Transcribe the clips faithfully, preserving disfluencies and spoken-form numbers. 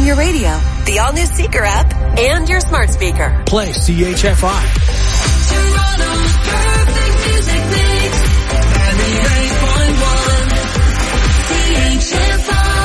your radio, the all-new Seeker app, and your smart speaker. Play C H F I. Toronto's perfect music mix. ninety-eight point one C H F I.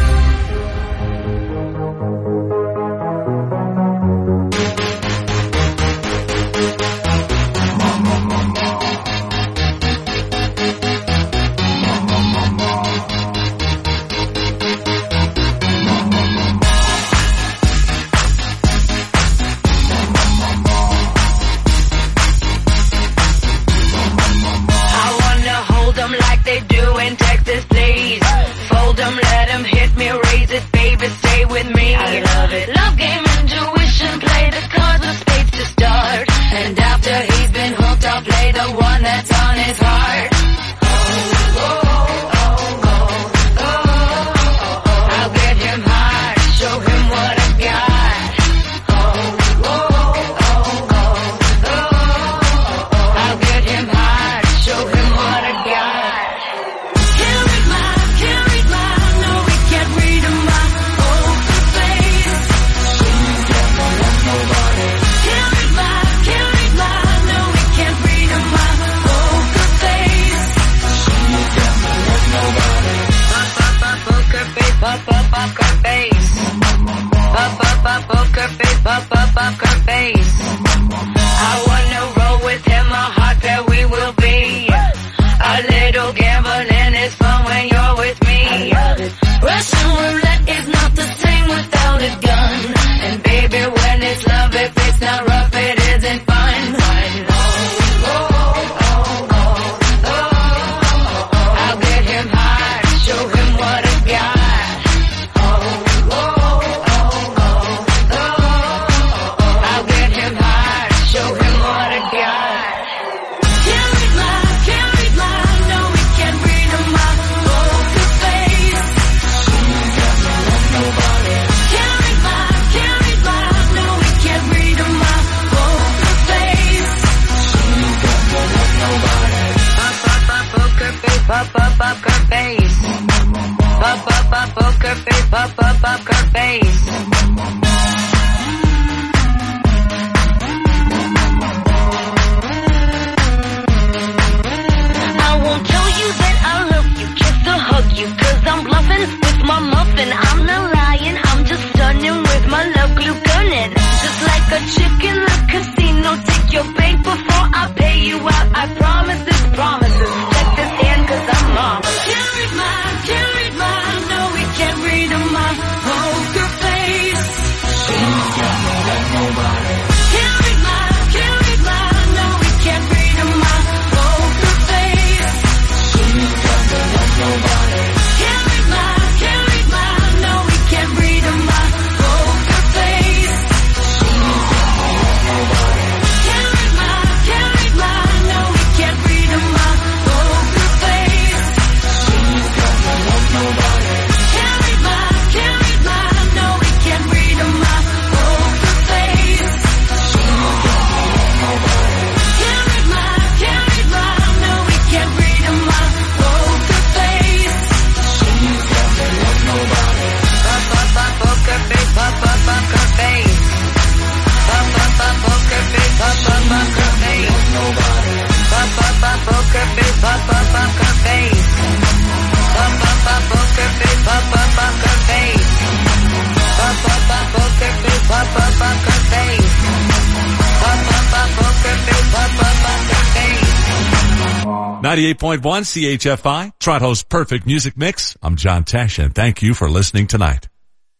ninety-eight point one C H F I, Toronto's perfect music mix. I'm John Tesh, and thank you for listening tonight.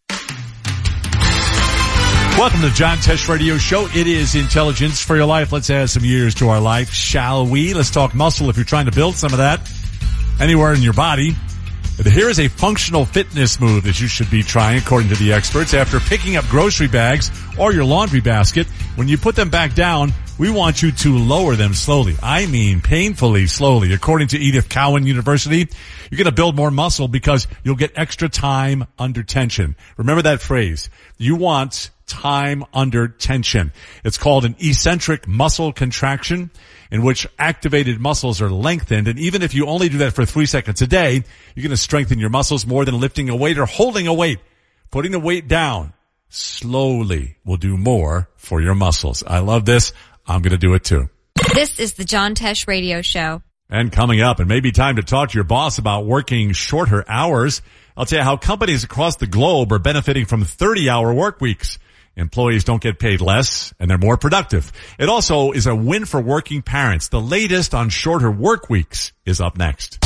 Welcome to the John Tesh Radio Show. It is intelligence for your life. Let's add some years to our life, shall we? Let's talk muscle if you're trying to build some of that anywhere in your body. Here is a functional fitness move that you should be trying, according to the experts. After picking up grocery bags or your laundry basket, when you put them back down, we want you to lower them slowly. I mean painfully slowly. According to Edith Cowan University, you're going to build more muscle because you'll get extra time under tension. Remember that phrase. You want time under tension. It's called an eccentric muscle contraction, in which activated muscles are lengthened. And even if you only do that for three seconds a day, you're going to strengthen your muscles more than lifting a weight or holding a weight Putting the weight down slowly will do more for your muscles. I love this. I'm going to do it too. This is the John Tesh Radio Show. And coming up, it may be time to talk to your boss about working shorter hours. I'll tell you how companies across the globe are benefiting from thirty-hour work weeks. Employees don't get paid less, and they're more productive. It also is a win for working parents. The latest on shorter work weeks is up next.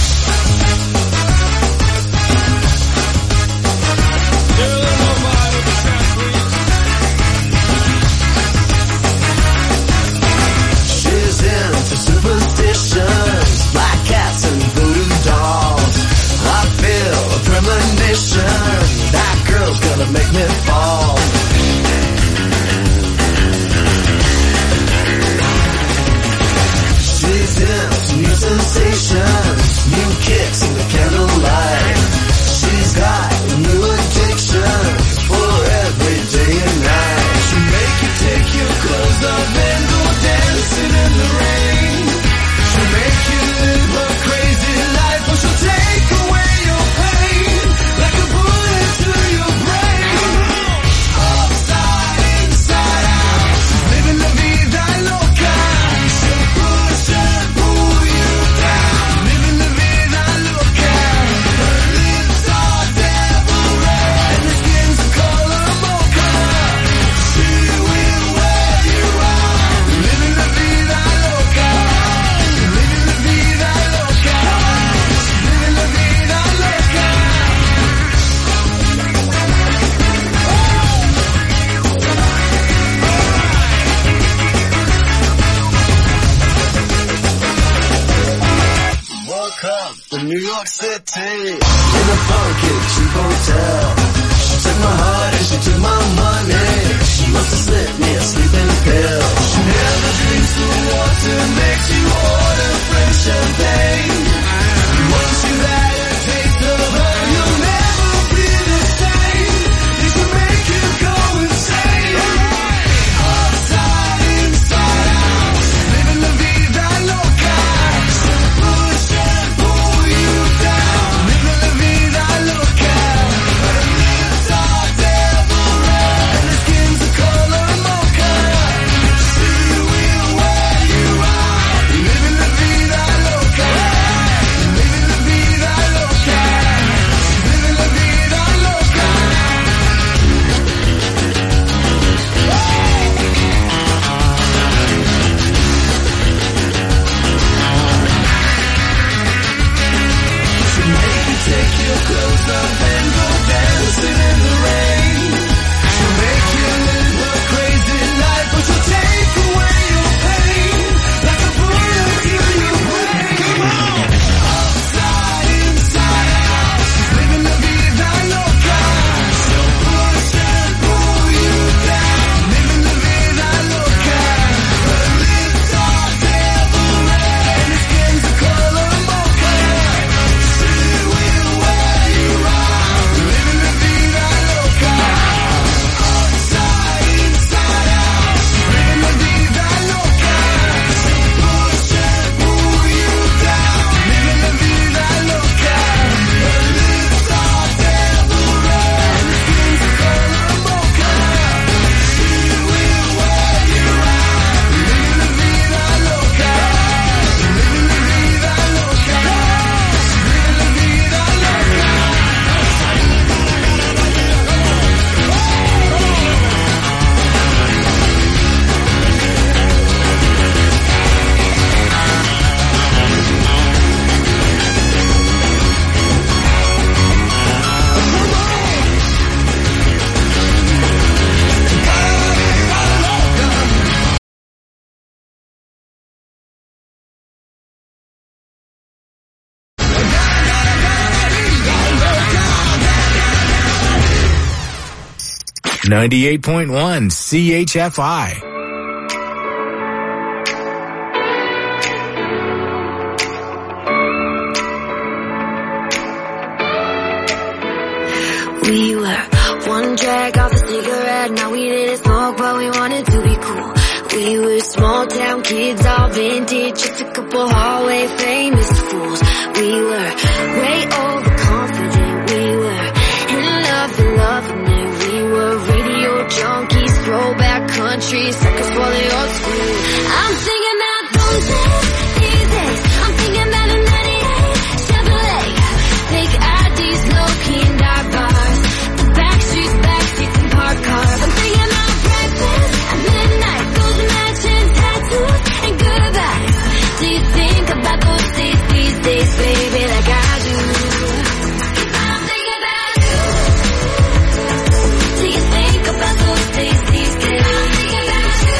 She's into superstitions, black cats and voodoo dolls. I feel a premonition, that girl's gonna make me fall. She's into new sensations, new kicks in the candlelight. She's got new addictions for every day and night. She'll make you take your clothes off and go dancing in the rain. She'll make you live a crazy life, or she'll take away your pain like a bullet to your brain. Upside, inside out, she's living la vida loca. She'll push and pull you down, living la vida loca. Her lips are devil red and her skin's a color mocha. She will wear you out, living la vida loca. Living la vida loca. Living la vida loca. Woke up in New York City in a funky cheap hotel. She took my heart and she took my money. She must have slipped me a sleeping pill. She never drinks the water, makes you order French champagne. Once you've had a taste of her, you'll never be the same. This will make you go insane. Upside, inside out, she's living la vida loca. She'll push and pull you down, living la vida loca. Her lips are devil red and her skin's a color mocha. She will wear you out, living la vida loca. Living la vida loca. She's living la vida loca. She'll make you take your clothes off and go dancing in the rain. She'll make you live a crazy life, but she'll take away your pain like a bullet to your brain. Come on! Upside, inside out, she's living la vida loca. She'll push and pull you down, living la vida loca. Her lips are devil red and her skin's a color mocha. She will wear you out, living la vida loca. Upside, inside out, she's living la vida loca. She'll push and pull you down, living la vida loca. Her lips are devil red and her skin's a color mocha. She will wear you out, living la vida loca. Living la vida loca. Living la vida loca. ninety-eight point one C H F I. We were one drag off a cigarette, now we didn't smoke, but we wanted to be cool. We were small town kids, all vintage, just a couple hallway famous fools. We were way overconfident, we were in love and loving it. street suckers for the old school. I'm thinking about those days, these days. I'm thinking about a ninety-eight Chevrolet. Fake I Ds, low-key in dark bars. The back streets, back seats, and parked cars. I'm thinking about breakfast at midnight. Those matching tattoos and goodbyes. Do you think about those days, these days, baby, like I do? I'm thinking about you. Do you think about those days, these days? I'm thinking about you.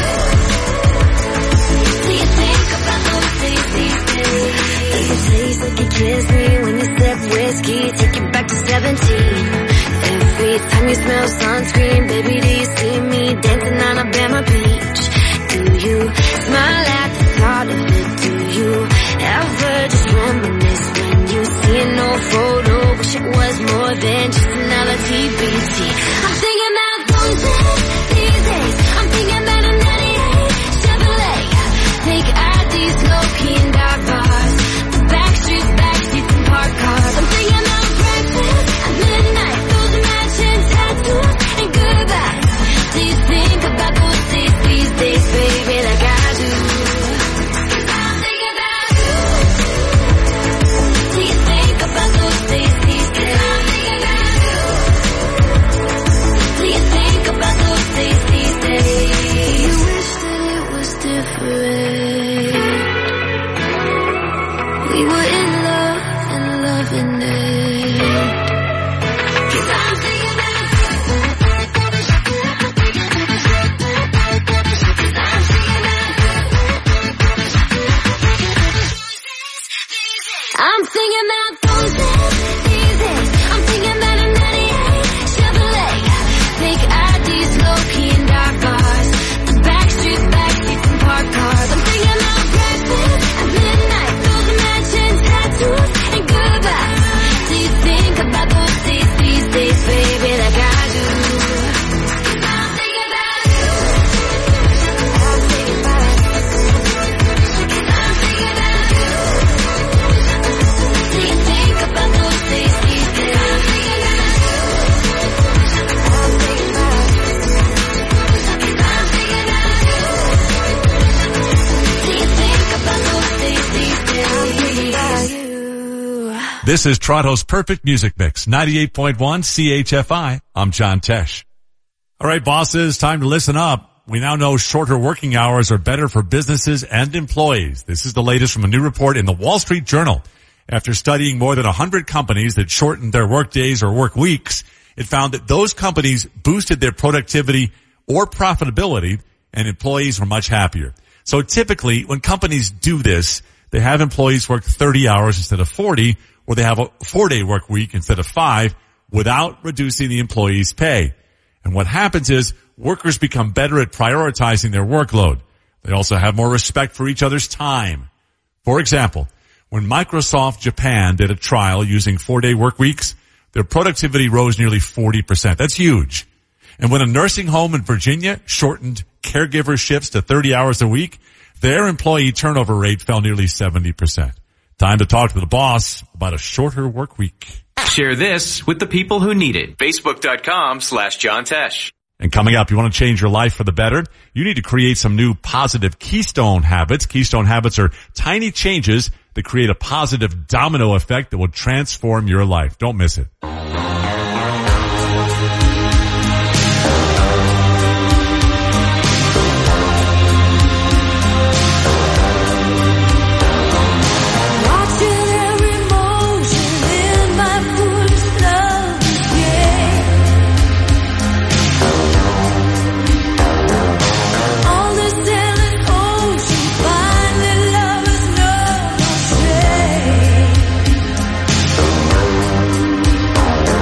Do you think about those days, these days? Like a taste, like you kiss me when you sip whiskey, take you back to seventeen. Every time you smell sunscreen, baby, do you see me dancing on Alabama Beach? Do you smile at the thought of it? Do you ever just reminisce when you see an old photo? Wish it was more than just another T B T. I'm thinking about those days, these days. I'm thinking about a ninety-eight Chevrolet. Fake I Ds, low-key in dark bars. The back streets, back seats, and parked cars. I'm thinking about breakfast at midnight. Those matching tattoos and goodbyes. Do you think about those days, these days, baby, like I do? I'm thinking about you. Do you think about those days, these days? I'm thinking about you. Do you think about those days, these days? You wish that it was different. We were in love and loving it. 'Cause I'm thinking about you. 'Cause I'm thinking about you. I'm thinking about those days, these days. I'm thinking about a ninety-eight Chevrolet. Fake I Ds, low-key in dark bars. The back streets, back seats, and parked cars. I'm thinking about breakfast at midnight. Those matching tattoos and goodbyes. Do you think about those days, these days, baby, like I do? 'Cause I'm thinking about you. I'm thinking about you. 'Cause I'm thinking about you. Do you think about those days, these days? I'm thinking about you. I'm thinking about you. I'm thinking about you. Do you think about those days, these days? I'm thinking about you. This is Toronto's Perfect Music Mix, ninety-eight point one C H F I. I'm John Tesh. All right, bosses, time to listen up. We now know shorter working hours are better for businesses and employees. This is the latest from a new report in the Wall Street Journal. After studying more than one hundred companies that shortened their work days or work weeks, it found that those companies boosted their productivity or profitability, and employees were much happier. So typically, when companies do this, they have employees work thirty hours instead of forty, or they have a four-day work week instead of five, without reducing the employee's pay. And what happens is workers become better at prioritizing their workload. They also have more respect for each other's time. For example, when Microsoft Japan did a trial using four-day work weeks, their productivity rose nearly forty percent. That's huge. And when a nursing home in Virginia shortened caregiver shifts to thirty hours a week, their employee turnover rate fell nearly seventy percent. Time to talk to the boss about a shorter work week. Share this with the people who need it. Facebook.com slash John Tesh. And coming up, you want to change your life for the better? You need to create some new positive Keystone habits. Keystone habits are tiny changes that create a positive domino effect that will transform your life. Don't miss it. All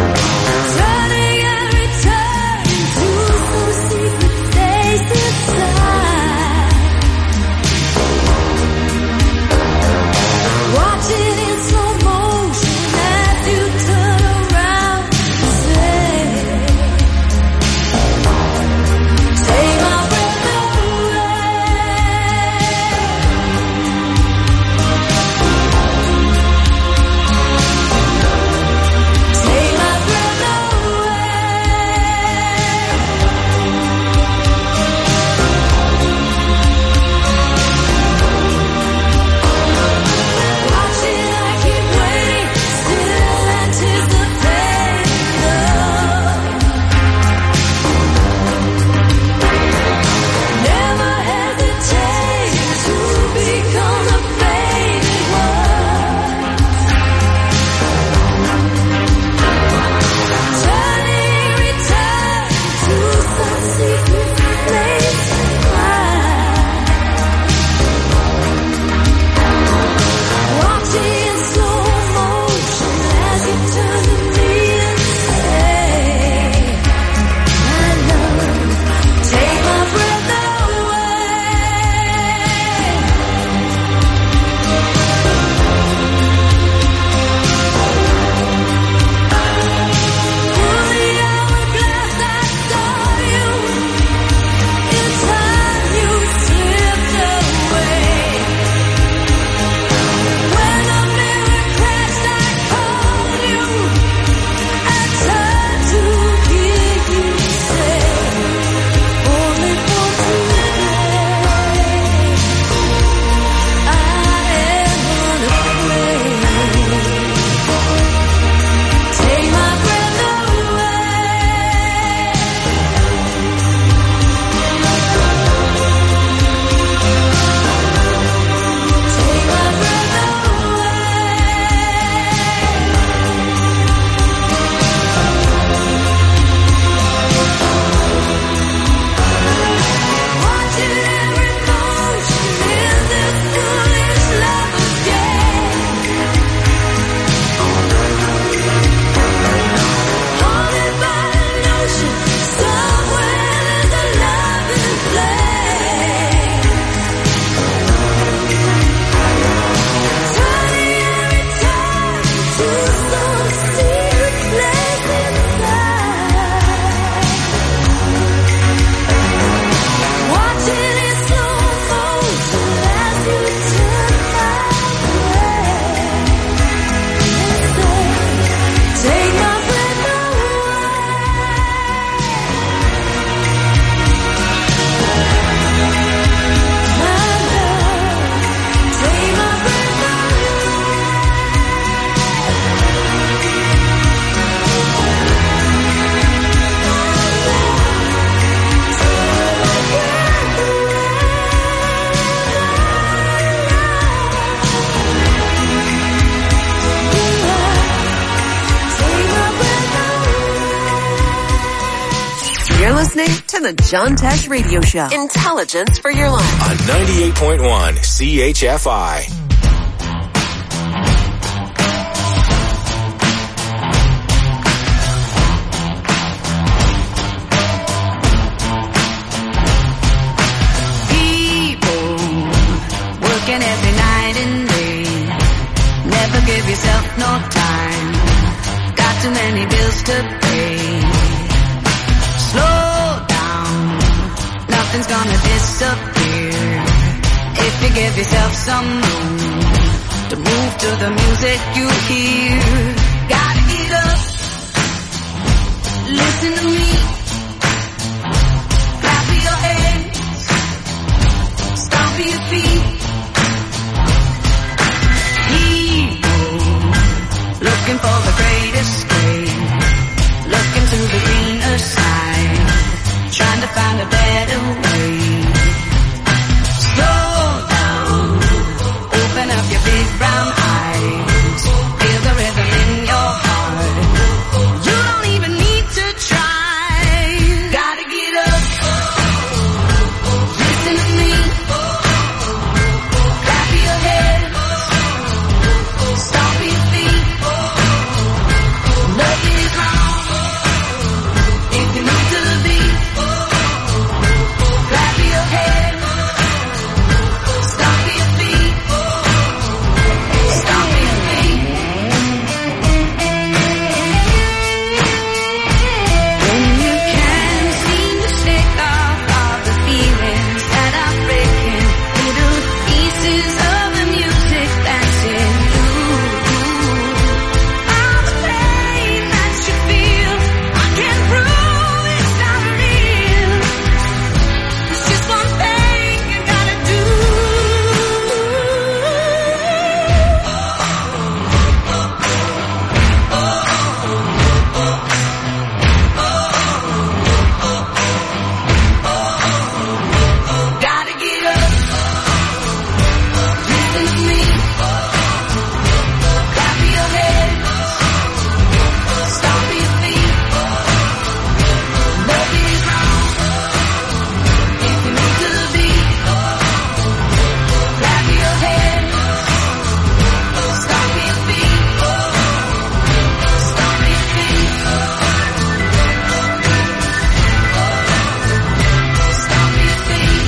listening to the John Tesh Radio Show. Intelligence for your life. On ninety-eight point one C H F I. Working every night and day. Never give yourself no time. Got too many bills to pay. Slow down. Nothing's gonna disappear if you give yourself some room to move to the music you hear. Gotta get up. Listen to me. Clap your hands. Stomp your feet. Looking for the great escape, looking to the greener side, trying to find a better way. Slow down, open up your big brown eyes, feel the rhythm in your heart. You don't even need to try. Gotta get up, listen to me, clap your hands, stomp your feet. Nothing is wrong if you move to the beat. Clap your hands, stomp your feet, stomp your feet. When you can't seem to shake off all the feelings that are breaking, little pieces of the music that's in you. All the pain that you feel, I can't prove it's not real. It's just one thing you gotta do. Gotta get up, listen to me, clap your hands, stomp your feet. Nothing is wrong if you move to the beat. Clap your hands, stomp your feet, stomp your feet, stomp your feet,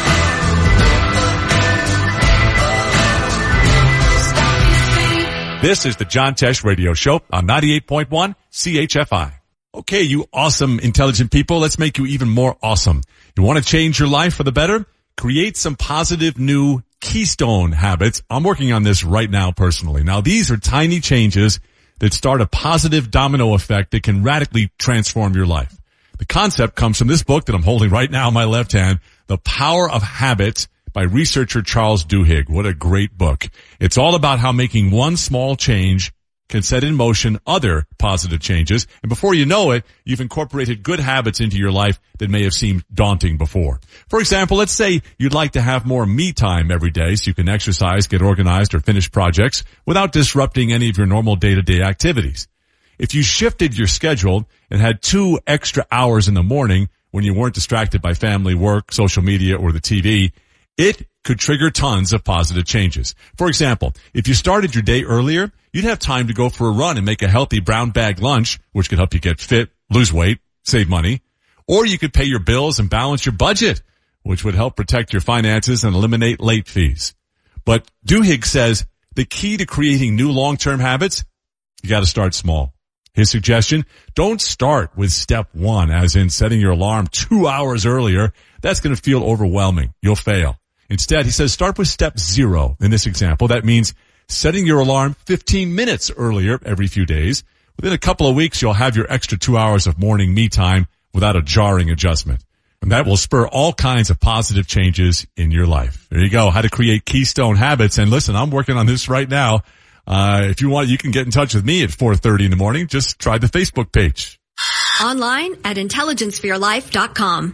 stomp your feet. This is the John Tesh Radio Show on ninety-eight point one C H F I. Okay, you awesome, intelligent people, let's make you even more awesome. You want to change your life for the better? Create some positive new keystone habits. I'm working on this right now personally. Now, these are tiny changes that start a positive domino effect that can radically transform your life. The concept comes from this book that I'm holding right now in my left hand, The Power of Habit by researcher Charles Duhigg. What a great book. It's all about how making one small change can set in motion other positive changes. And before you know it, you've incorporated good habits into your life that may have seemed daunting before. For example, let's say you'd like to have more me time every day so you can exercise, get organized, or finish projects without disrupting any of your normal day-to-day activities. If you shifted your schedule and had two extra hours in the morning when you weren't distracted by family, work, social media, or the T V, it could trigger tons of positive changes. For example, if you started your day earlier, you'd have time to go for a run and make a healthy brown bag lunch, which could help you get fit, lose weight, save money. Or you could pay your bills and balance your budget, which would help protect your finances and eliminate late fees. But Duhigg says the key to creating new long-term habits, you got to start small. His suggestion, don't start with step one, as in setting your alarm two hours earlier. That's going to feel overwhelming. You'll fail. Instead, he says start with step zero. In this example, that means setting your alarm fifteen minutes earlier every few days. Within a couple of weeks, you'll have your extra two hours of morning me time without a jarring adjustment. And that will spur all kinds of positive changes in your life. There you go. How to create keystone habits. And listen, I'm working on this right now. Uh, if you want, you can get in touch with me at four thirty in the morning. Just try the Facebook page. Online at intelligence for your life dot com.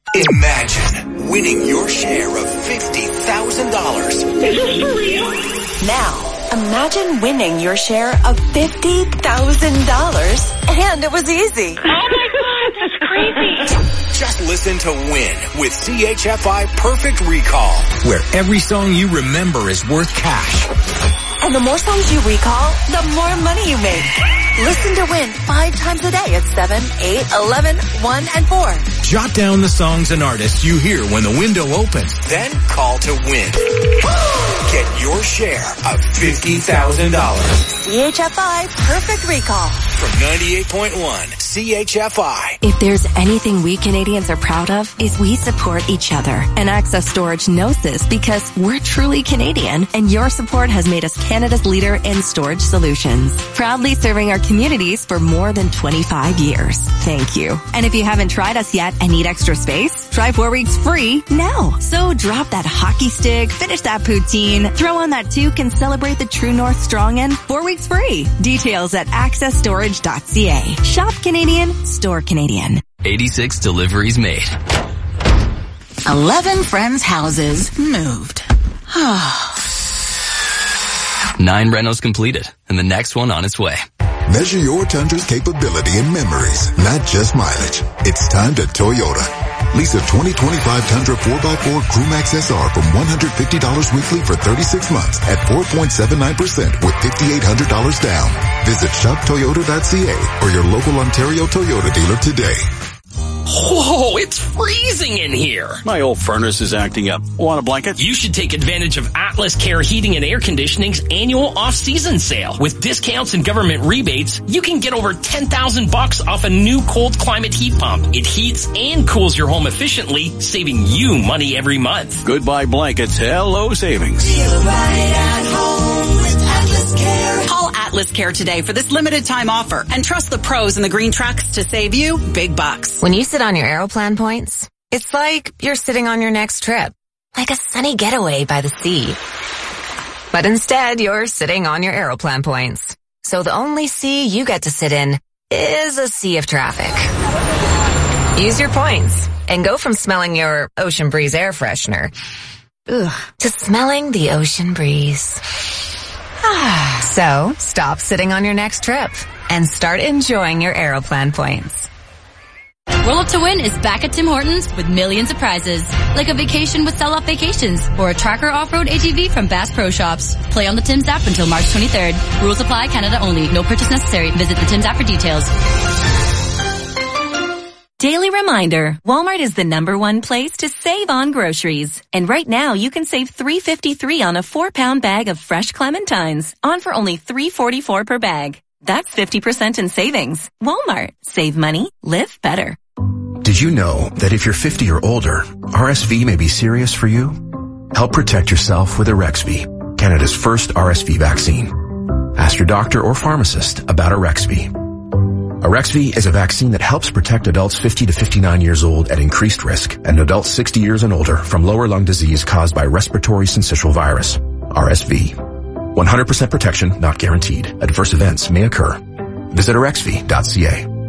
Imagine winning your share of fifty thousand dollars. Is this for real? Now, imagine winning your share of fifty thousand dollars, and it was easy. Oh my God, that's crazy. Just listen to Win with C H F I Perfect Recall, where every song you remember is worth cash. And the more songs you recall, the more money you make. Listen to Win five times a day at seven, eight, eleven, one, and four. Jot down the songs and artists you hear when the window opens. Then call to Win. Get your share of fifty thousand dollars. C H F I Perfect Recall. From ninety-eight point one C H F I. If there's anything we Canadians are proud of, is we support each other. And Access Storage knows this because we're truly Canadian, and your support has made us Canada's leader in storage solutions. Proudly serving our communities for more than twenty-five years. Thank you. And if you haven't tried us yet and need extra space, try four weeks free now. So drop that hockey stick, finish that poutine, throw on that toque, and celebrate the True North Strong End four weeks free. Details at access storage dot c a. Shop Canadian, store Canadian. eighty-six deliveries made. eleven friends' houses moved. Nine renos completed, and the next one on its way. Measure your Tundra's capability in memories, not just mileage. It's time to Toyota. Lease a twenty twenty-five Tundra four by four Crewmax S R from one hundred fifty dollars weekly for thirty-six months at four point seven nine percent with five thousand eight hundred dollars down. Visit shop toyota dot c a or your local Ontario Toyota dealer today. Whoa, it's freezing in here. My old furnace is acting up. Want a blanket? You should take advantage of Atlas Care Heating and Air Conditioning's annual off-season sale. With discounts and government rebates, you can get over ten thousand bucks off a new cold climate heat pump. It heats and cools your home efficiently, saving you money every month. Goodbye blankets. Hello savings. Feel right at home with Atlas Care. Call Atlas Care today for this limited time offer and trust the pros in the green trucks to save you big bucks. When you sit on your Aeroplan points, it's like you're sitting on your next trip, like a sunny getaway by the sea. But instead, you're sitting on your Aeroplan points. So the only sea you get to sit in is a sea of traffic. Use your points and go from smelling your Ocean Breeze air freshener ugh, to smelling the ocean breeze. So, stop sitting on your next trip and start enjoying your Aeroplan points. Roll Up to Win is back at Tim Hortons with millions of prizes, like a vacation with Sell Off Vacations or a Tracker Off-Road A T V from Bass Pro Shops. Play on the Tim's app until March twenty-third. Rules apply, Canada only. No purchase necessary. Visit the Tim's app for details. Daily reminder, Walmart is the number one place to save on groceries. And right now you can save three dollars and fifty-three cents on a four pound bag of fresh clementines, on for only three dollars and forty-four cents per bag. That's fifty percent in savings. Walmart. Save money. Live better. Did you know that if you're fifty or older, R S V may be serious for you? Help protect yourself with Arexvy, Canada's first R S V vaccine. Ask your doctor or pharmacist about Arexvy. Arexvy is a vaccine that helps protect adults fifty to fifty-nine years old at increased risk and adults sixty years and older from lower lung disease caused by respiratory syncytial virus, R S V. one hundred percent protection not guaranteed. Adverse events may occur. Visit arexvy dot c a.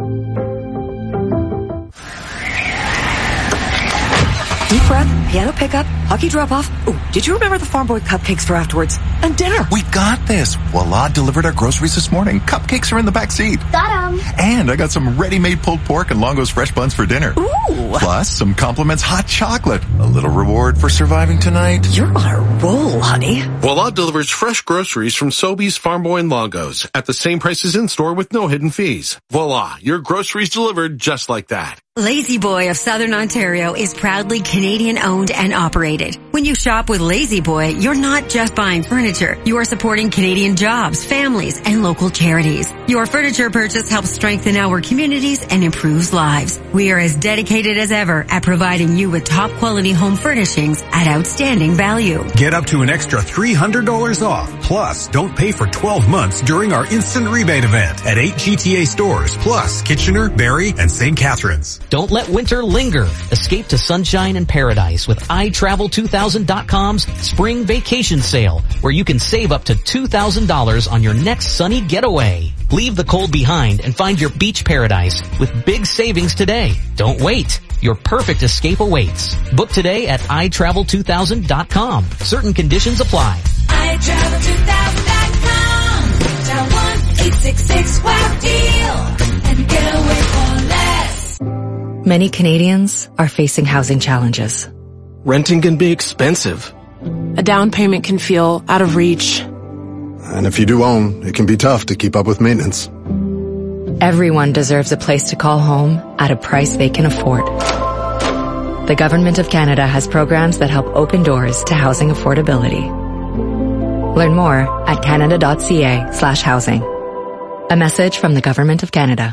Deep breath, piano pickup, hockey drop-off. Oh, did you remember the Farm Boy cupcakes for afterwards? And dinner. We got this. Voila delivered our groceries this morning. Cupcakes are in the back seat. Got 'em. And I got some ready-made pulled pork and Longo's fresh buns for dinner. Ooh. Plus some compliments hot chocolate. A little reward for surviving tonight. You're on a roll, honey. Voila delivers fresh groceries from Sobeys, Farm Boy, and Longo's at the same prices in-store with no hidden fees. Voila, your groceries delivered just like that. Lazy Boy of Southern Ontario is proudly Canadian owned and operated. When you shop with Lazy Boy, you're not just buying furniture. You are supporting Canadian jobs, families, and local charities. Your furniture purchase helps strengthen our communities and improves lives. We are as dedicated as ever at providing you with top quality home furnishings at outstanding value. Get up to an extra three hundred dollars off. Plus, don't pay for twelve months during our instant rebate event at eight G T A stores, plus Kitchener, Barrie, and Saint Catharines. Don't let winter linger. Escape to sunshine and paradise with i travel two thousand dot com's spring vacation sale, where you can save up to two thousand dollars on your next sunny getaway. Leave the cold behind and find your beach paradise with big savings today. Don't wait. Your perfect escape awaits. Book today at i travel two thousand dot com. Certain conditions apply. i travel two thousand dot com. Dial one eight six six wow deal and get away for less. Many Canadians are facing housing challenges. Renting can be expensive. A down payment can feel out of reach. And if you do own, it can be tough to keep up with maintenance. Everyone deserves a place to call home at a price they can afford. The Government of Canada has programs that help open doors to housing affordability. Learn more at canada.ca slash housing. A message from the Government of Canada.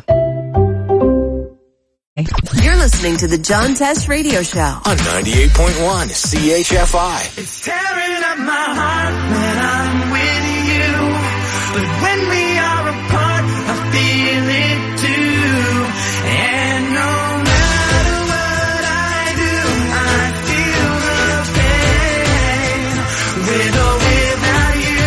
You're listening to the John Tesh Radio Show on ninety-eight point one C H F I. It's tearing up my heart when I'm with you, but when we are apart, I feel it too. And no matter what I do, I feel the pain with or without you.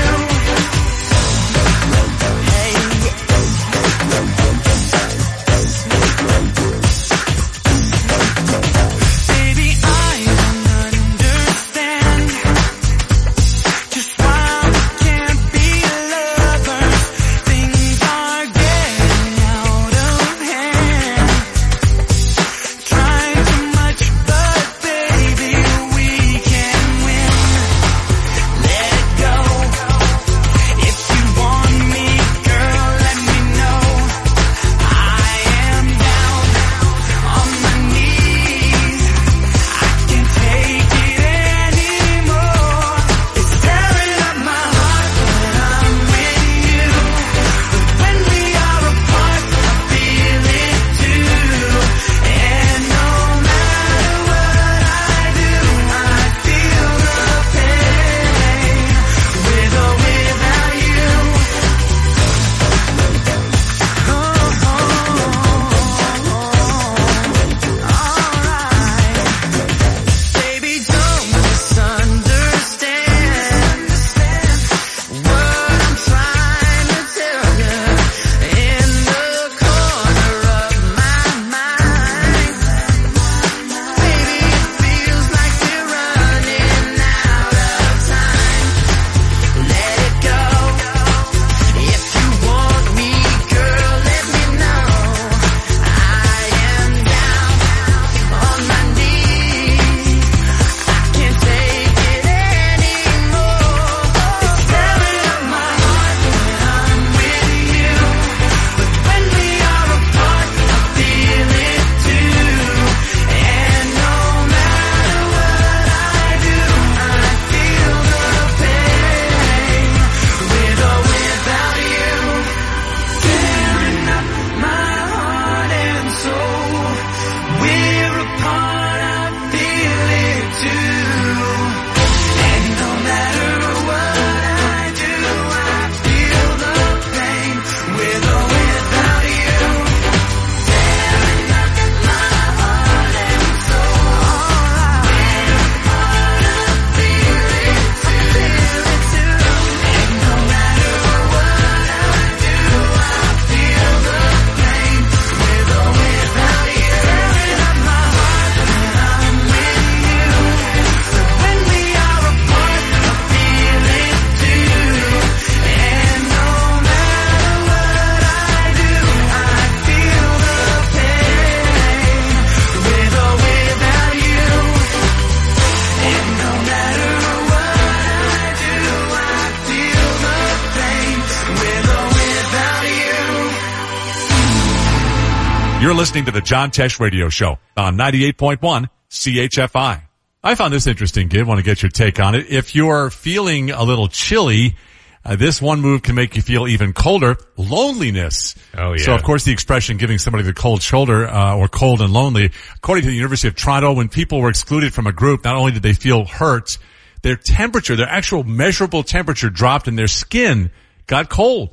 You're listening to the John Tesh Radio Show on ninety-eight point one C H F I. I found this interesting, Gib. Want to get your take on it. If you're feeling a little chilly, uh, this one move can make you feel even colder. Loneliness. Oh, yeah. So, of course, the expression giving somebody the cold shoulder uh, or cold and lonely, according to the University of Toronto, when people were excluded from a group, not only did they feel hurt, their temperature, their actual measurable temperature dropped and their skin got cold.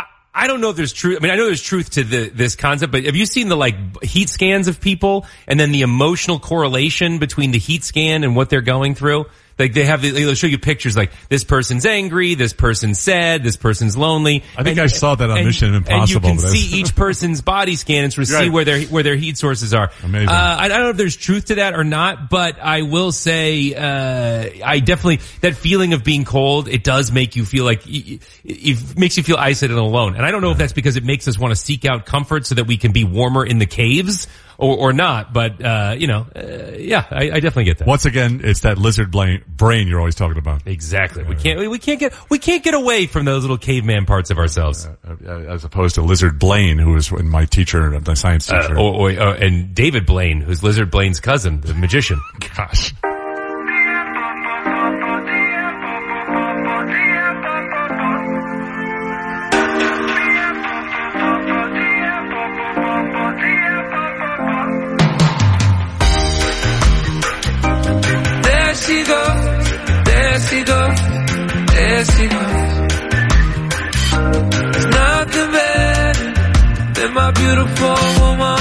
I don't know if there's truth. I mean, I know there's truth to the, this concept, but have you seen the like heat scans of people and then the emotional correlation between the heat scan and what they're going through? Like they have, they'll show you pictures like this person's angry, this person's sad, this person's lonely. I think and, I saw that on and, Mission Impossible. And you can see each person's body scan and sort of right. see where their where their heat sources are. Amazing. Uh, I, I don't know if there's truth to that or not, but I will say, uh, I definitely, that feeling of being cold, it does make you feel like, it, it makes you feel isolated and alone. And I don't know if that's because it makes us want to seek out comfort so that we can be warmer in the caves. or, or not. But, uh, you know, uh, yeah, I, I definitely get that. Once again, it's that lizard brain, brain you're always talking about. Exactly. We can't, we can't get, we can't get away from those little caveman parts of ourselves. Uh, as opposed to Lizard Blaine, who was my teacher, my science teacher. Uh, or, or, uh, and David Blaine, who's Lizard Blaine's cousin, the magician. Gosh. There she goes, there she goes, there she goes. There's nothing better than my beautiful woman.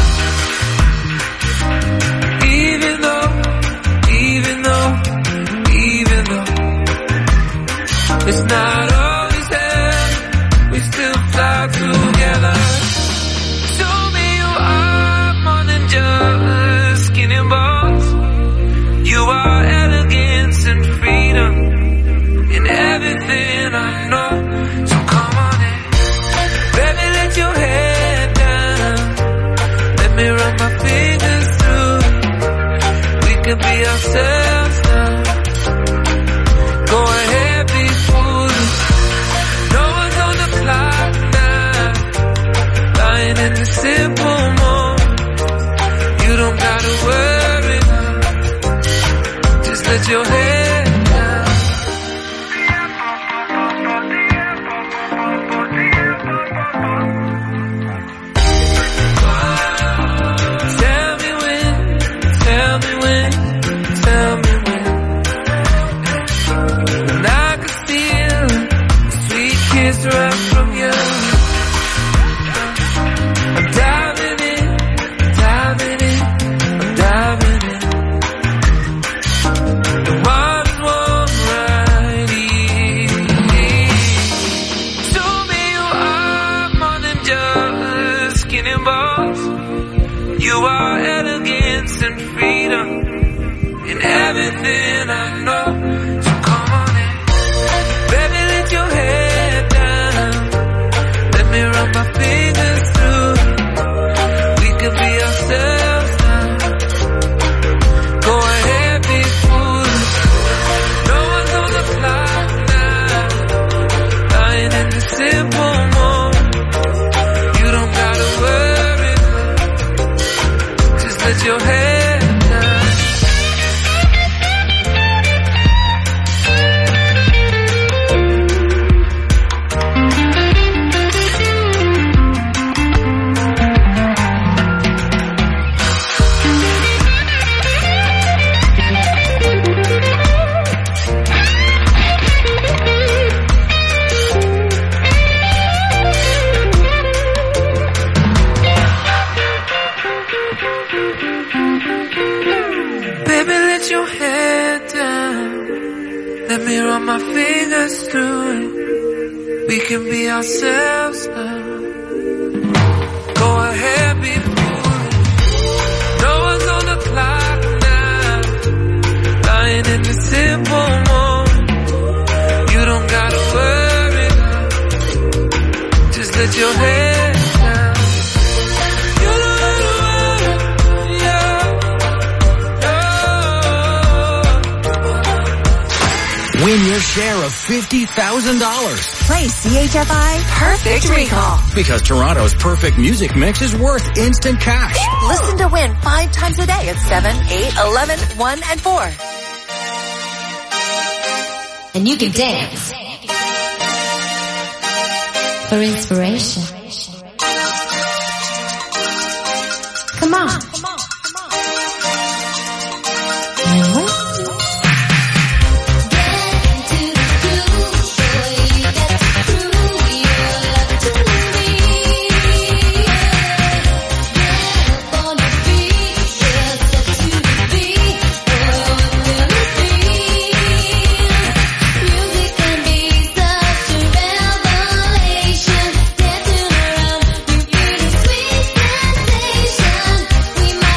Even though, even though, even though it's not always there, we still fly together. Show me you are more than just skin and bones. You are elegance and freedom in everything I know. So come on in, baby, let your head down. Let me run my fingers through. We could be ourselves now. Go ahead, be foolish. No one's on the clock now. Lying in the simple moment. You don't gotta worry now. Just let your head down. Tell me when, tell me when, tell me when. And I can feel a sweet kiss right from you. I'm diving in, diving in, I'm diving in. The water's warm right here. Show me you are more than just skin and bones. You are elegance and freedom in everything I know. So come on in, baby, let your head down. Let me run my fingers through. We could be ourselves now. Go ahead, be foolish. No one's on the clock now. Lying in the simple moment. You don't gotta worry. Just let your head down. Baby, let your head down. Let me run my fingers through it. We can be ourselves now. Go ahead, be foolish. No one's on the clock now. Lying in the simple moment. You don't gotta worry now. Just let your head down. You don't gotta worry, yeah. Win your share of fifty thousand dollars. Play C H F I Perfect Recall. Because Toronto's perfect music mix is worth instant cash. Listen to win five times a day at seven, eight, eleven, one, and four. And you can dance for inspiration. Come on. Mhm. We might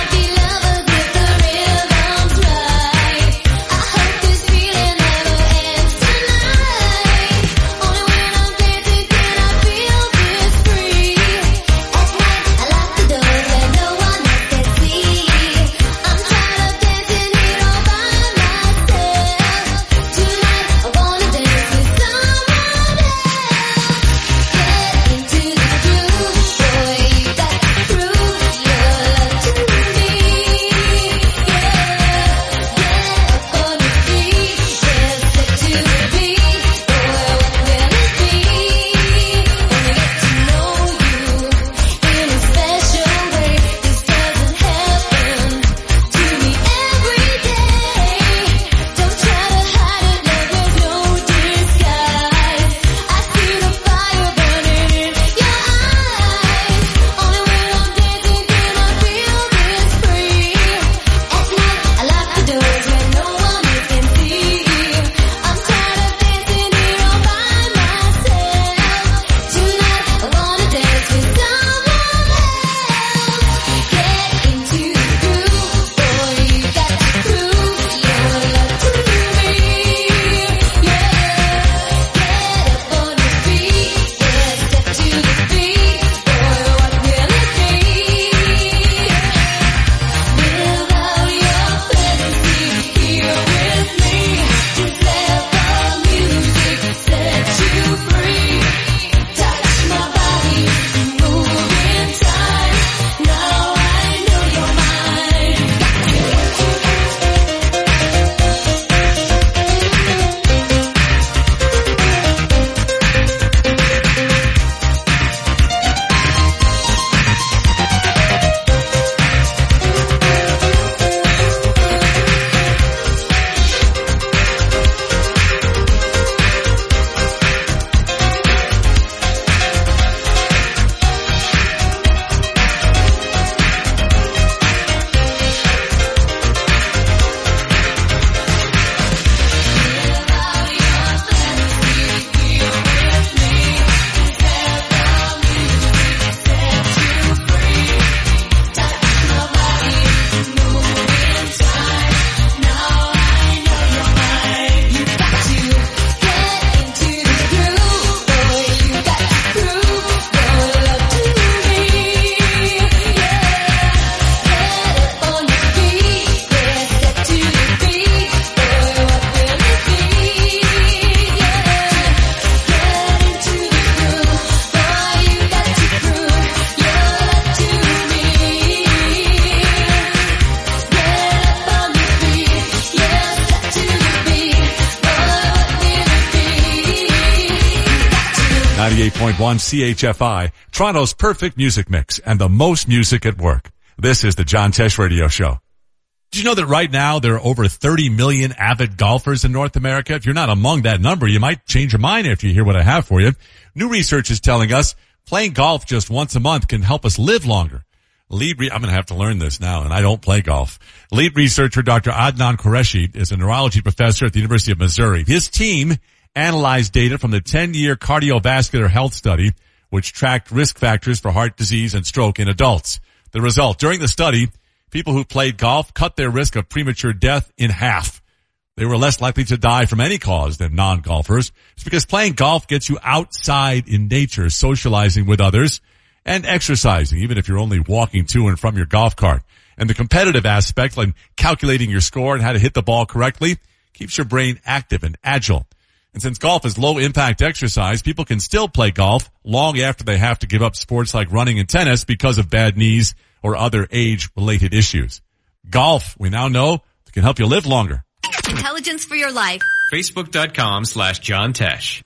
ninety-eight point one C H F I, Toronto's perfect music mix and the most music at work. This is the John Tesh Radio Show. Did you know that right now there are over thirty million avid golfers in North America? If you're not among that number, you might change your mind after you hear what I have for you. New research is telling us playing golf just once a month can help us live longer. Lead re- I'm going to have to learn this now, and I don't play golf. Lead researcher Doctor Adnan Qureshi is a neurology professor at the University of Missouri. His team analyzed data from the ten-year cardiovascular health study, which tracked risk factors for heart disease and stroke in adults. The result, during the study, people who played golf cut their risk of premature death in half. They were less likely to die from any cause than non-golfers. It's because playing golf gets you outside in nature, socializing with others, and exercising, even if you're only walking to and from your golf cart. And the competitive aspect, like calculating your score and how to hit the ball correctly, keeps your brain active and agile. And since golf is low-impact exercise, people can still play golf long after they have to give up sports like running and tennis because of bad knees or other age-related issues. Golf, we now know, can help you live longer. Intelligence for your life. Facebook.com slash John Tesh.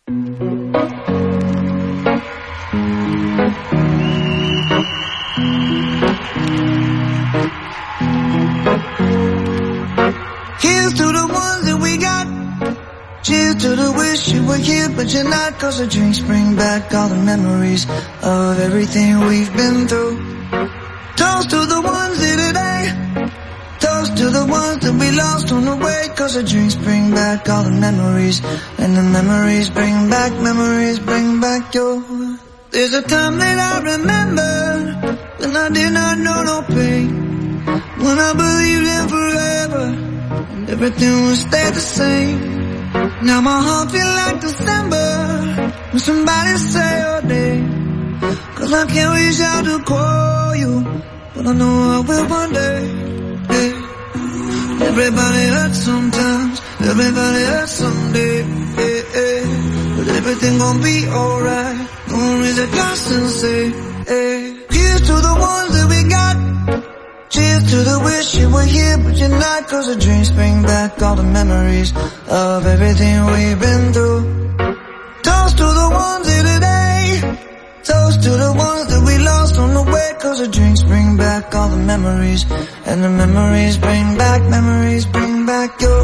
Here's to the ones that we got. Cheers to the wish you were here, but you're not. Cause the drinks bring back all the memories of everything we've been through. Toast to the ones here today. Toast to the ones that we lost on the way. Cause the drinks bring back all the memories. And the memories bring back, memories bring back your... There's a time that I remember when I did not know no pain. When I believed in forever and everything would stay the same. Now my heart feel like December when somebody say your name. Cause I can't reach out to call you, but I know I will one day. Hey. Everybody hurts sometimes, everybody hurts someday. Hey, hey. But everything gon' be alright. Gonna raise a glass and say, hey. Here's to the ones that we got. Cheers to the wish you were here, but you're not. Cause the drinks bring back all the memories of everything we've been through. Toast to the ones here today. Toast to the ones that we lost on the way. Cause the drinks bring back all the memories. And the memories bring back, memories bring back your...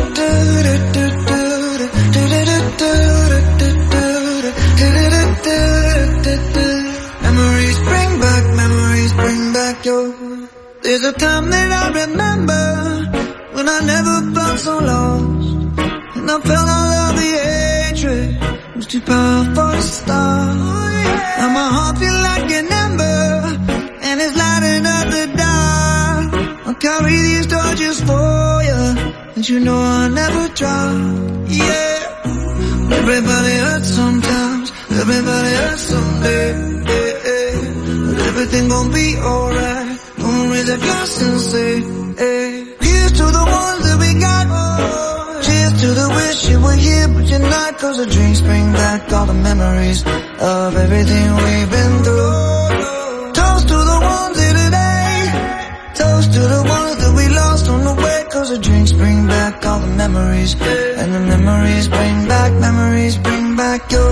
Memories bring back, memories bring back your... There's a time that I remember when I never felt so lost. And I felt all of the hatred. It was too powerful to stop. Now my heart feel like an ember, and it's lighting up the dark. I'll carry these torches for you, and you know I'll never drop. Yeah. Everybody hurts sometimes, everybody hurts someday. Yeah, yeah. But everything gon' be alright. Gonna raise a glass and say, hey. Here's to the ones that we got. Oh. Cheers to the wish you were here, but you're not. Cause the drinks bring back all the memories of everything we've been through. Toast to the ones here today. Toast to the ones that we lost on the way. Cause the drinks bring back all the memories. And the memories bring back, memories bring back your...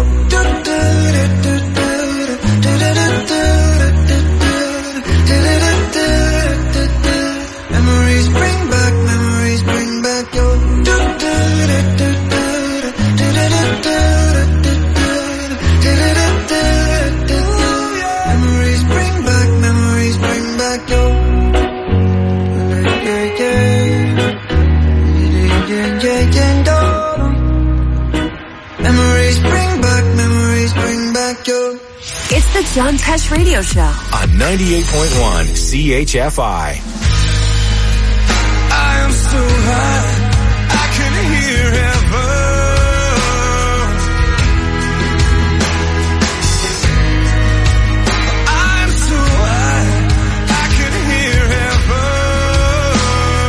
Memories bring back, memories bring back your... Memories bring back, memories bring back your... Memories bring back, memories bring back your... It's the John Tesh Radio Show on ninety-eight point one C H F I. I am so high, I can hear heaven. I'm so high, I can hear heaven.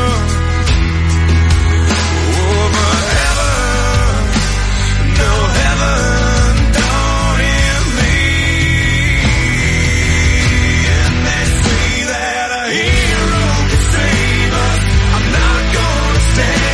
Oh, but heaven, no heaven, don't hear me. And they say that a hero can save us. I'm not gonna stand.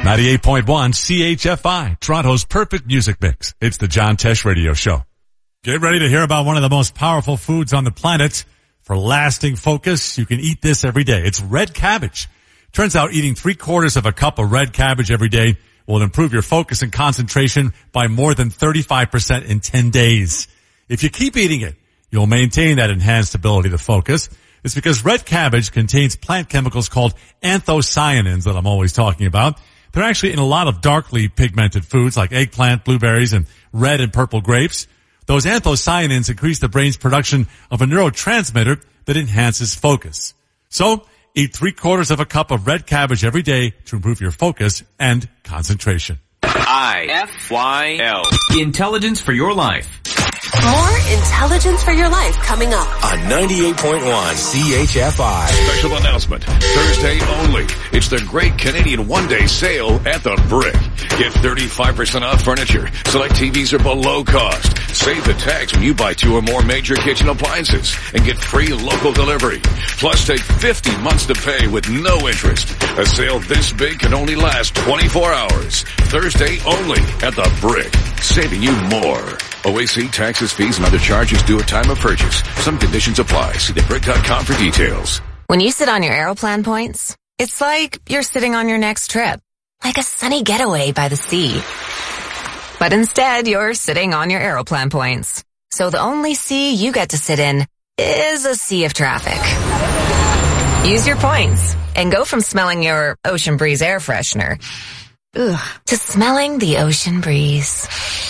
ninety-eight point one C H F I, Toronto's perfect music mix. It's the John Tesh Radio Show. Get ready to hear about one of the most powerful foods on the planet. For lasting focus, you can eat this every day. It's red cabbage. Turns out eating three quarters of a cup of red cabbage every day will improve your focus and concentration by more than thirty-five percent in ten days. If you keep eating it, you'll maintain that enhanced ability to focus. It's because red cabbage contains plant chemicals called anthocyanins that I'm always talking about. They're actually in a lot of darkly pigmented foods like eggplant, blueberries, and red and purple grapes. Those anthocyanins increase the brain's production of a neurotransmitter that enhances focus. So, eat three quarters of a cup of red cabbage every day to improve your focus and concentration. I F Y L. Intelligence for your life. More intelligence for your life coming up on ninety-eight point one C H F I. Special announcement. Thursday only. It's the Great Canadian One-Day Sale at the Brick. Get thirty-five percent off furniture. Select T Vs are below cost. Save the tax when you buy two or more major kitchen appliances and get free local delivery. Plus take fifty months to pay with no interest. A sale this big can only last twenty-four hours. Thursday only at the Brick. Saving you more. O A C taxes, fees, and other charges due at time of purchase. Some conditions apply. See the brick dot com for details. When you sit on your Aeroplan points, it's like you're sitting on your next trip. Like a sunny getaway by the sea. But instead, you're sitting on your Aeroplan points. So the only sea you get to sit in is a sea of traffic. Use your points and go from smelling your Ocean Breeze air freshener ugh, to smelling the ocean breeze.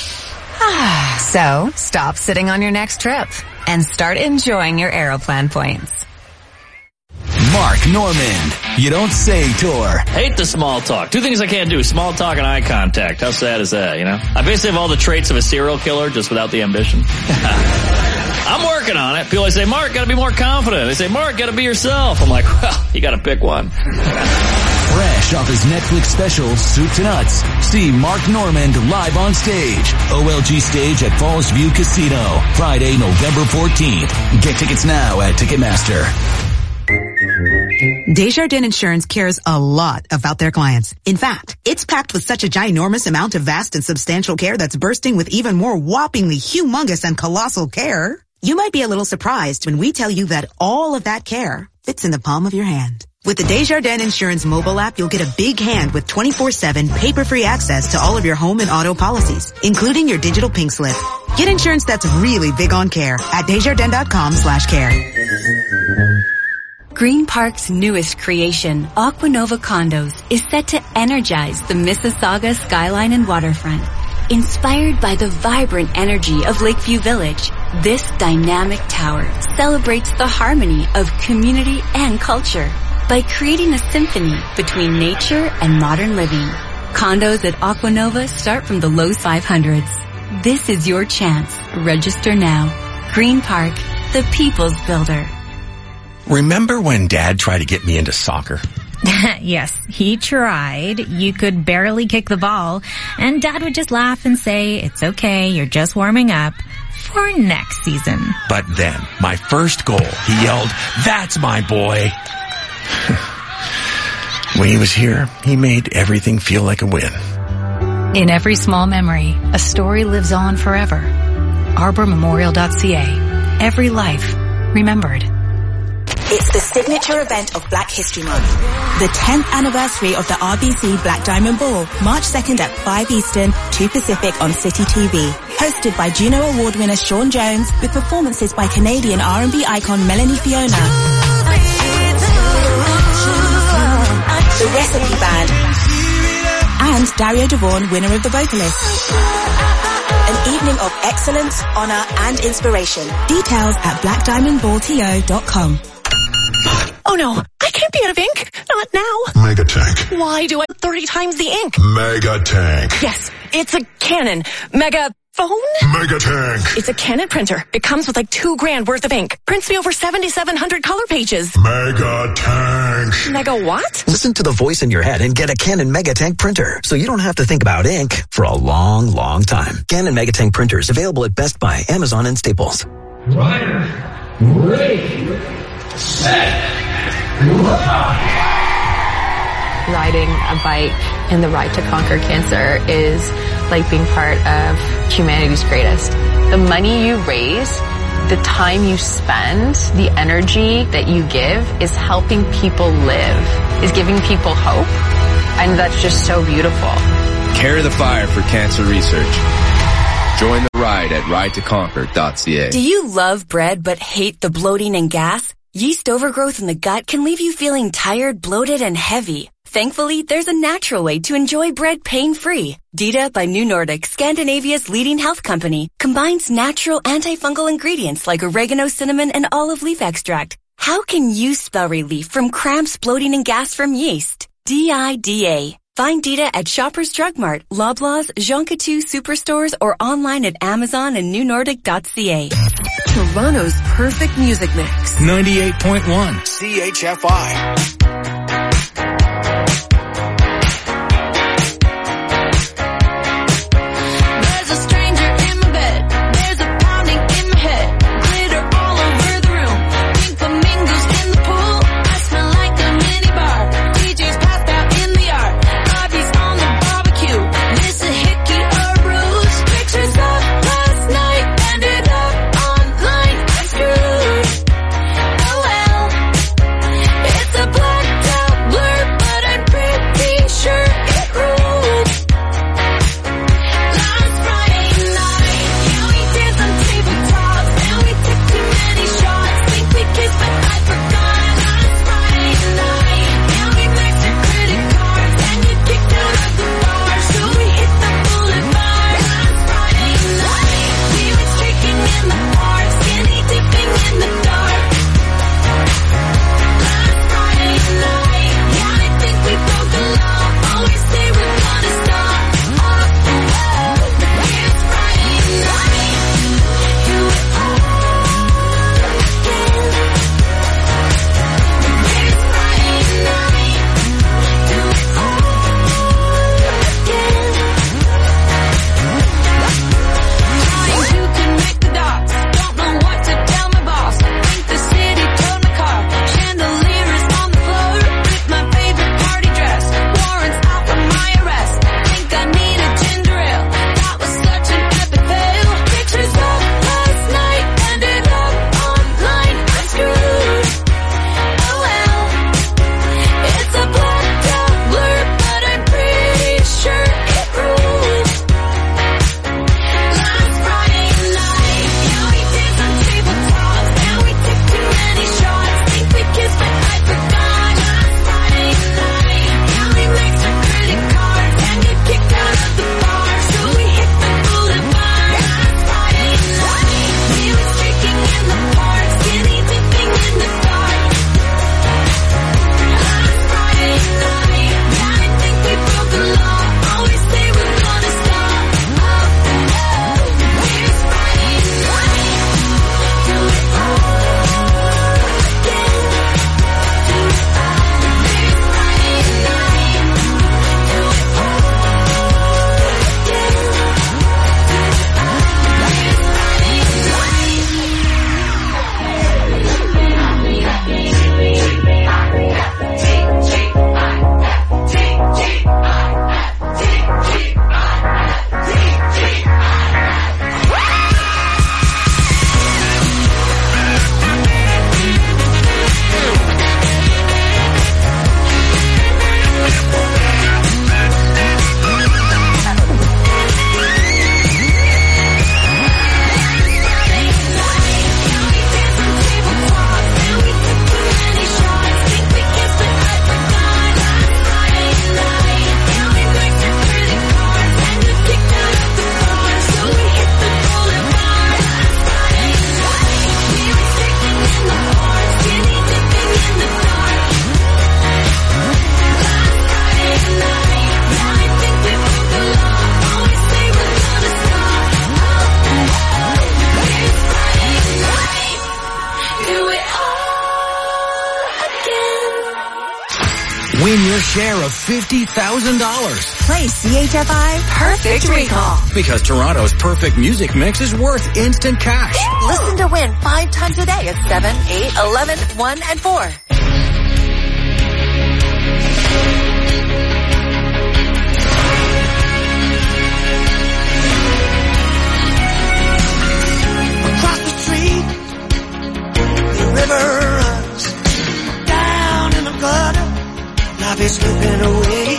So, stop sitting on your next trip and start enjoying your Aeroplan points. Mark Norman. You don't say tour. Hate the small talk. Two things I can't do. Small talk and eye contact. How sad is that, you know? I basically have all the traits of a serial killer just without the ambition. I'm working on it. People always say, Mark, gotta be more confident. They say, Mark, gotta be yourself. I'm like, well, you gotta pick one. Fresh off his Netflix special, Soup to Nuts. See Mark Normand live on stage. O L G Stage at Falls View Casino. Friday, November fourteenth. Get tickets now at Ticketmaster. Desjardins Insurance cares a lot about their clients. In fact, it's packed with such a ginormous amount of vast and substantial care that's bursting with even more whoppingly humongous and colossal care. You might be a little surprised when we tell you that all of that care fits in the palm of your hand. With the Desjardins Insurance mobile app, you'll get a big hand with twenty-four seven paper-free access to all of your home and auto policies, including your digital pink slip. Get insurance that's really big on care at Desjardins.com slash care. Green Park's newest creation, Aquanova Condos, is set to energize the Mississauga skyline and waterfront. Inspired by the vibrant energy of Lakeview Village, this dynamic tower celebrates the harmony of community and culture by creating a symphony between nature and modern living. Condos at Aquanova start from the low five hundreds. This is your chance. Register now. Green Park, the people's builder. Remember when Dad tried to get me into soccer? Yes, he tried. You could barely kick the ball, and Dad would just laugh and say, it's okay, you're just warming up for next season. But then, my first goal, he yelled, "That's my boy!" When he was here, he made everything feel like a win. In every small memory, a story lives on forever. arbor memorial dot c a. Every life remembered. It's the signature event of Black History Month. The tenth anniversary of the R B C Black Diamond Ball, March second at five Eastern, two Pacific on City T V. Hosted by Juno Award winner Sean Jones, with performances by Canadian R and B icon Melanie Fiona. The Recipe Band. And Dario Devon, winner of The Vocalist. An evening of excellence, honor, and inspiration. Details at black diamond ball t o dot com. Oh no, I can't be out of ink. Not now. Mega Tank. Why do I have thirty times the ink? Mega Tank. Yes, it's a Canon. Mega phone? Mega Tank. It's a Canon printer. It comes with like two grand worth of ink. Prints me over seventy-seven hundred color pages. Mega Tank. Mega what? Listen to the voice in your head and get a Canon Mega Tank printer so you don't have to think about ink for a long, long time. Canon Mega Tank printers available at Best Buy, Amazon, and Staples. Rider, ready, set, riding a bike in the Ride to Conquer Cancer is like being part of humanity's greatest. The money you raise, the time you spend, the energy that you give is helping people live, is giving people hope. And that's just so beautiful. Carry the fire for cancer research. Join the ride at ride to conquer dot c a. Do you love bread but hate the bloating and gas? Yeast overgrowth in the gut can leave you feeling tired, bloated, and heavy. Thankfully, there's a natural way to enjoy bread pain-free. Dita by New Nordic, Scandinavia's leading health company, combines natural antifungal ingredients like oregano, cinnamon, and olive leaf extract. How can you spell relief from cramps, bloating, and gas from yeast? D I D A. Find Dita at Shoppers Drug Mart, Loblaws, Jean Coutu Superstores, or online at Amazon and new nordic dot c a. Toronto's perfect music mix. ninety-eight point one C H F I. Win your share of fifty thousand dollars. Play C H F I Perfect Recall. Because Toronto's perfect music mix is worth instant cash. Listen to win five times a day at seven, eight, eleven, one, and four. I'll be slipping away.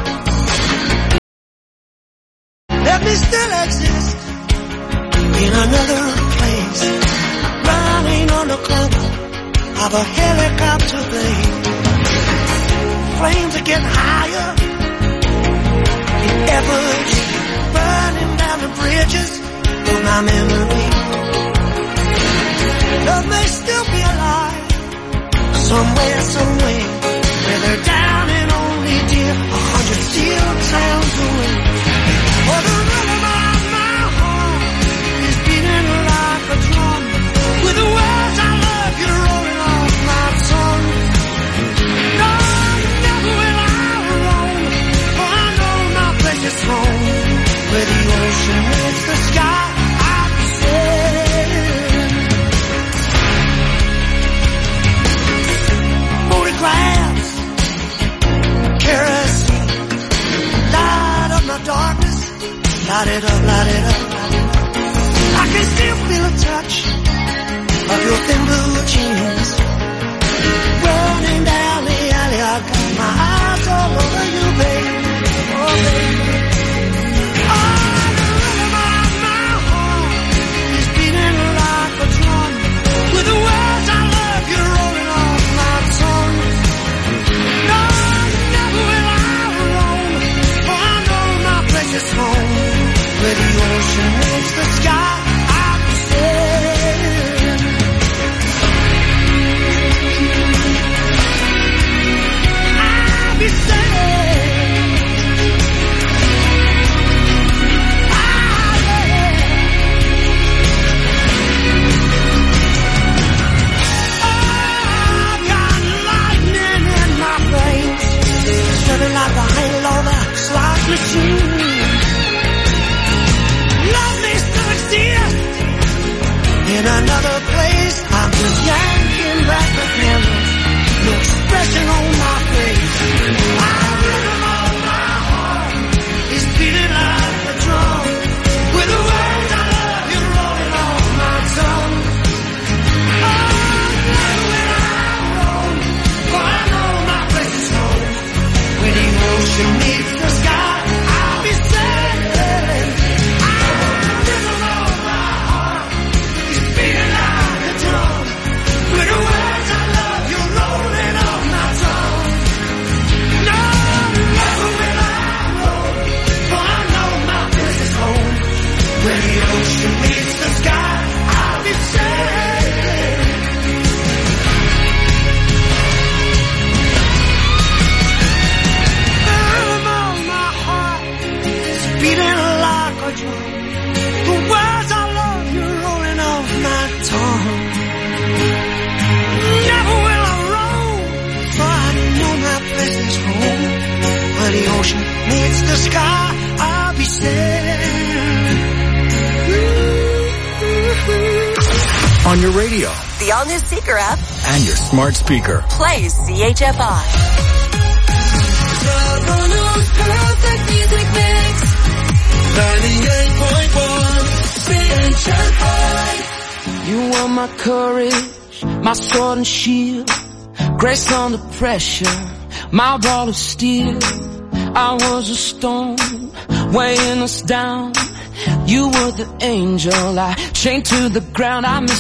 Let me still exist in another place, running on the cover of a helicopter blade. Flames are getting higher in efforts, burning down the bridges of my memory. Love may still be alive somewhere, somewhere, where they're down and only dear a hundred steel towns away. For the rhythm of my heart is beating like a drum, with the words I love you rolling off my tongue. No, never will I roam, for I know my place is home, where the ocean meets the sky. I'll be sailing. Photographs, kerosene, light up my darkness, light it up, light it up. I can still feel a touch of your thin blue jeans, running down the alley. I got my eyes all over you, baby, oh baby. Oh, the rhythm of my heart is beating like a drum, with the words I love you rolling off my tongue. No, never will I roam, for I know my place is home, where the ocean meets the sky. I'll be sailing. I'll be sailing. Ah, yeah. I've got lightning in my veins, sweating like a hangover slot machine. Love me still exists in another place. I'm just yanking back the camera, no expression on my face. My rhythm of my heart is beating like a drum, with the words I love you rolling off my tongue. Oh, never will I roam, for I know my place is home, where the ocean meets the sky. I'll be sailing. Rhythm of my heart is beating like a drum, with the words I love you rolling off my tongue. No, never will I roam, for I know my place is home, where the ocean meets the sky. I'll be sailing. The rhythm of my heart is beating like a drum, the words I love you rolling off my tongue. Never will I roam, for I know my place is home, where the ocean meets the sky. I'll be sailing. On your radio The all-new Seeker app and your smart speaker. plays C H F I. Toronto's perfect music mix. ninety-eight point one C H F I. You are my courage, my sword and shield, grace under pressure, my ball of steel. I was a storm, weighing us down. You were the angel I chained to the ground. I miss